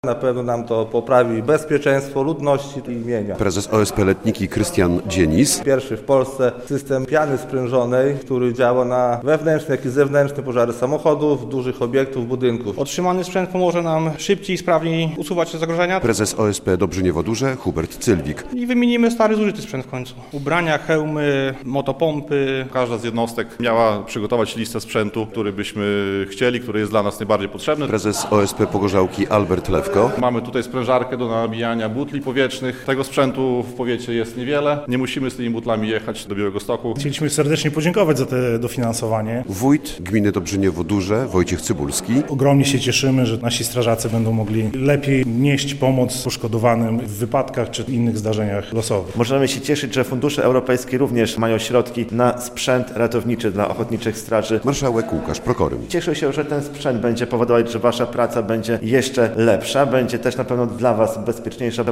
Na pewno nam to poprawi bezpieczeństwo ludności i mienia. Prezes OSP Letniki Krystian Dzienis. Pierwszy w Polsce system piany sprężonej, który działa na wewnętrzne, jak i zewnętrzne pożary samochodów, dużych obiektów, budynków. Otrzymany sprzęt pomoże nam szybciej i sprawniej usuwać te zagrożenia. Prezes OSP Dobrzyniewo-Duże Hubert Cylwik. I wymienimy stary, zużyty sprzęt w końcu. Ubrania, hełmy, motopompy. Każda z jednostek miała przygotować listę sprzętu, który byśmy chcieli, który jest dla nas najbardziej potrzebny. Prezes OSP Pogorzałki Albert Lewko. Mamy tutaj sprężarkę do nabijania butli powietrznych. Tego sprzętu w powiecie jest niewiele. Nie musimy z tymi butlami jechać do Białegostoku. Chcieliśmy serdecznie podziękować za to dofinansowanie. Wójt gminy Dobrzyniewo-Duże Wojciech Cybulski. Ogromnie się cieszymy, że nasi strażacy będą mogli lepiej nieść pomoc poszkodowanym w wypadkach czy innych zdarzeniach losowych. Możemy się cieszyć, że fundusze europejskie również mają środki na sprzęt ratowniczy dla ochotniczych straży. Marszałek Łukasz Prokorym. Cieszę się, że ten sprzęt będzie powodować, że wasza praca będzie jeszcze lepsza, będzie też na pewno dla was bezpieczniejsza.